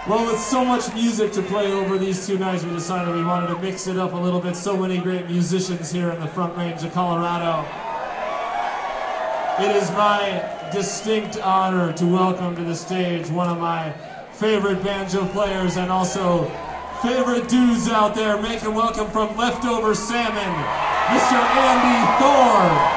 Well, with so much music to play over these 2 nights, we decided we wanted to mix it up a little bit. So many great musicians here in the Front Range of Colorado. It is my distinct honor to welcome to the stage one of my favorite banjo players and also favorite dudes out there. Make him welcome from Leftover Salmon, Mr. Andy Thorne.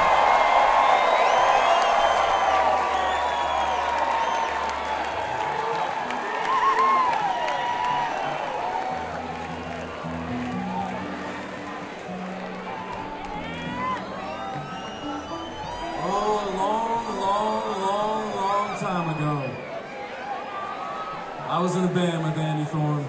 I was in a band with Andy Thorne.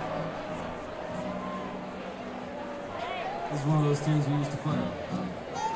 This is one of those tunes we used to play.